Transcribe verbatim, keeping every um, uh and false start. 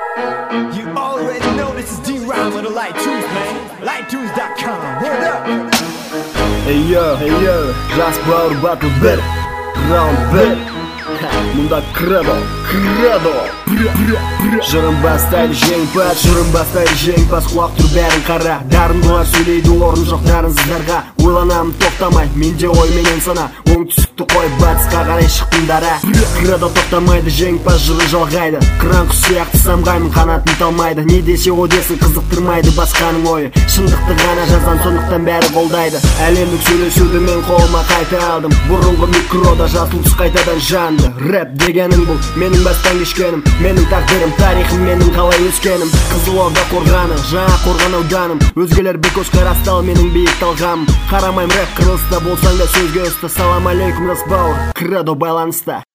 You already know this is D-Rhyme with the Light Tunes, man. light tunes dot com. Word up. Hey yo, hey yo, Just Power Battle bir, Round bir. Munda Credo, Credo. Жырым бастайды жеңімпаз, жырым бастайды жеңімпаз. Құлақ тұр бәрін қара, дарындылар сөйлейді, орын жоқ дарынсыздарға. Ойланамын тоқтамай, менде ой менен сана. Оңтүстікті қойып батысқа қарай шықтым дара. Credo тоқтамайды, жеңімпаз жыры жалғайды. Қыран құс сияқты самғаймын, қанатын талмайды. Не десе о десін, қызықтырмайды басқаның ойы. Шындықты ғана жазған, сондықтан бәрі қолдайды. Әлемдік сөйлесуді мен қолыма қайта алдым. Бұрынғы микрода жасыл түс қайтадан жанды. Рэп дегенің бұл, менің бастан кешкенім. Менің тағдырым, тарихым, менің қалай өскенім. Қызылорда қорғаны, жаңа қорған ауданым. Өзгелер бекөз қарастал, менің биік талғамым. Қарамайм рэп қырылыста, болсаң да сөзге өсті. Салам алейкум, жас бауыр, Credo байланыста.